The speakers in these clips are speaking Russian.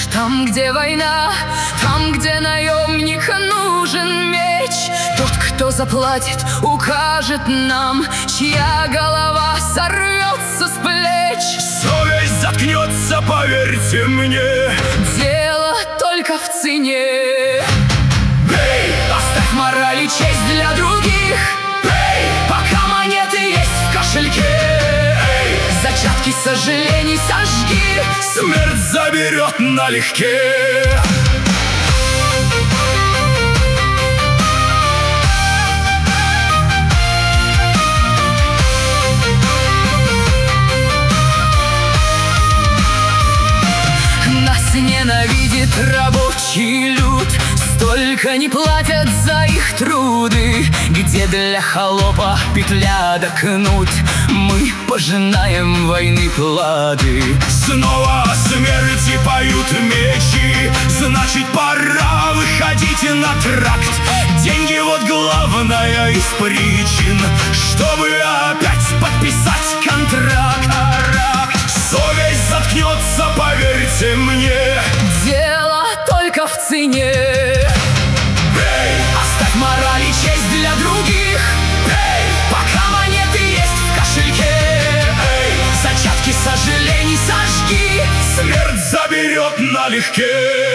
Там, где война, там, где наемник нужен меч, тот, кто заплатит, укажет нам, чья голова сорвется с плеч. Совесть заткнется, поверьте мне, дело только в цене. Бей! Оставь мораль и честь для других. Бей! Пока монеты есть в кошельке. Эй! Зачатки сожалений сожги. Смерть заберет налегке. Нас ненавидит рабочий люд, столько не платят за их труды. Где для холопа петля да кнут, мы пожинаем войны плоды. Снова о смерти поют мечи, значит, пора выходить на тракт. Деньги вот главная из причин, чтобы опять подписать контракт. Совесть заткнется, поверьте мне, дело только в цене. Бей! Оставь мораль и честь для других. Бей! Пока монеты есть в кошельке. Эй! Зачатки сожалений сожги. Смерть заберет налегке.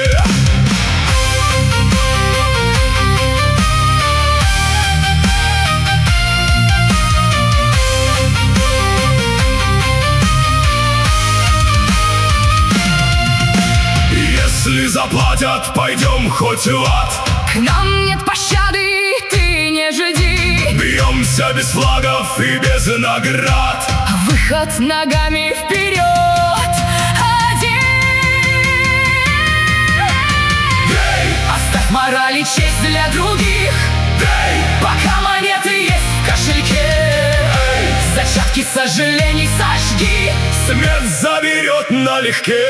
Если заплатят, пойдем хоть в ад. К нам нет пощады, ты не жди. Бьемся без флагов и без наград. Выход ногами вперед. Один. Бей! Оставь мораль и честь для других. Бей! Пока монеты есть в кошельке. Эй! Зачатки сожалений сожги. Смерть заберет налегке.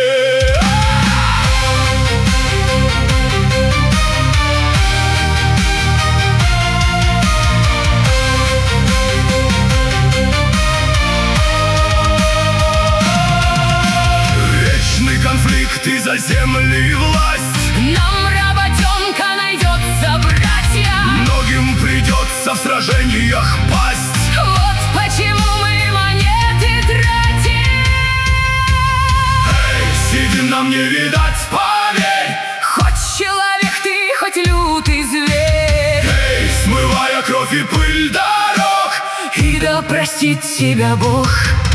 Конфликт из-за земли и власть. Нам работенка найдется, братья. Многим придется в сражениях пасть. Вот почему мы монеты тратим. Эй, сидим нам не видать, поверь. Хоть человек ты, хоть лютый зверь. Эй, смывая кровь и пыль дорог. И да простит тебя Бог.